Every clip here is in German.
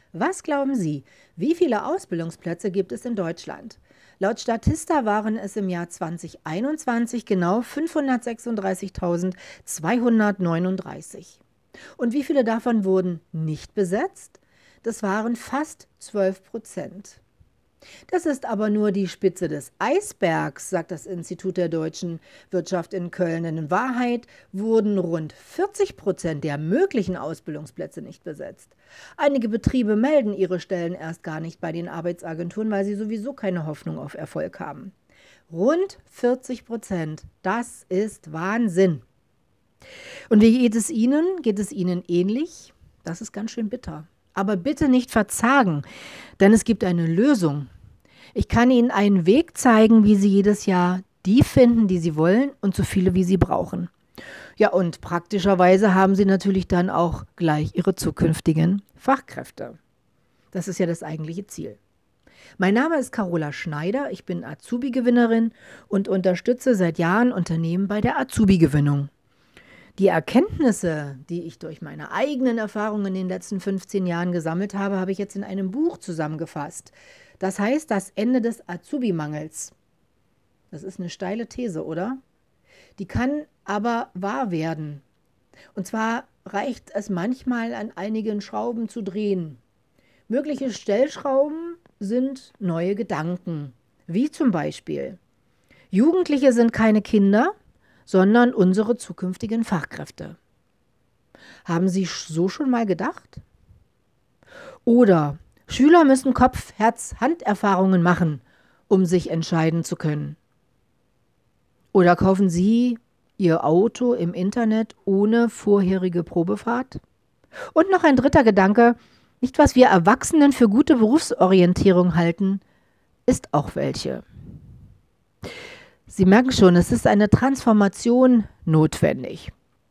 Was glauben Sie, wie viele Ausbildungsplätze gibt es in Deutschland? Laut Statista waren es im Jahr 2021 genau 536.239. Und wie viele davon wurden nicht besetzt? Das waren fast 12%. Das ist aber nur die Spitze des Eisbergs, sagt das Institut der deutschen Wirtschaft in Köln. Denn in Wahrheit wurden rund 40% der möglichen Ausbildungsplätze nicht besetzt. Einige Betriebe melden ihre Stellen erst gar nicht bei den Arbeitsagenturen, weil sie sowieso keine Hoffnung auf Erfolg haben. Rund 40%, das ist Wahnsinn. Und wie geht es Ihnen? Geht es Ihnen ähnlich? Das ist ganz schön bitter. Aber bitte nicht verzagen, denn es gibt eine Lösung. Ich kann Ihnen einen Weg zeigen, wie Sie jedes Jahr die finden, die Sie wollen und so viele, wie Sie brauchen. Ja, und praktischerweise haben Sie natürlich dann auch gleich Ihre zukünftigen Fachkräfte. Das ist ja das eigentliche Ziel. Mein Name ist Carola Schneider, ich bin Azubi-Gewinnerin und unterstütze seit Jahren Unternehmen bei der Azubi-Gewinnung. Die Erkenntnisse, die ich durch meine eigenen Erfahrungen in den letzten 15 Jahren gesammelt habe, habe ich jetzt in einem Buch zusammengefasst. Das heißt, das Ende des Azubi-Mangels. Das ist eine steile These, oder? Die kann aber wahr werden. Und zwar reicht es manchmal, an einigen Schrauben zu drehen. Mögliche Stellschrauben sind neue Gedanken, wie zum Beispiel: Jugendliche sind keine Kinder, sondern unsere zukünftigen Fachkräfte. Haben Sie so schon mal gedacht? Oder Schüler müssen Kopf-, Herz-, Handerfahrungen machen, um sich entscheiden zu können. Oder kaufen Sie Ihr Auto im Internet ohne vorherige Probefahrt? Und noch ein dritter Gedanke: Nicht, was wir Erwachsenen für gute Berufsorientierung halten, ist auch welche. Sie merken schon, es ist eine Transformation notwendig.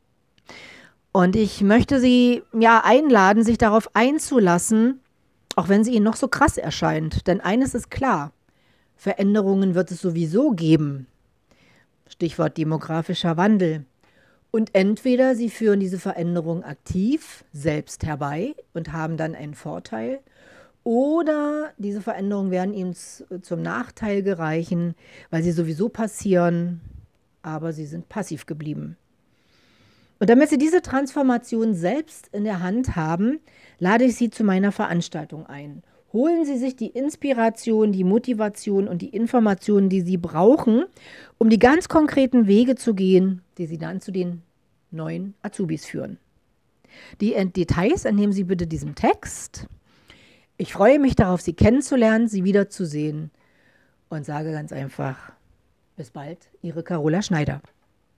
Und ich möchte Sie einladen, sich darauf einzulassen, auch wenn sie Ihnen noch so krass erscheint. Denn eines ist klar: Veränderungen wird es sowieso geben. Stichwort demografischer Wandel. Und entweder Sie führen diese Veränderung aktiv selbst herbei und haben dann einen Vorteil, oder diese Veränderungen werden Ihnen zum Nachteil gereichen, weil sie sowieso passieren, aber Sie sind passiv geblieben. Und damit Sie diese Transformation selbst in der Hand haben, lade ich Sie zu meiner Veranstaltung ein. Holen Sie sich die Inspiration, die Motivation und die Informationen, die Sie brauchen, um die ganz konkreten Wege zu gehen, die Sie dann zu den neuen Azubis führen. Die Details entnehmen Sie bitte diesem Text. Ich freue mich darauf, Sie kennenzulernen, Sie wiederzusehen und sage ganz einfach: Bis bald, Ihre Carola Schneider.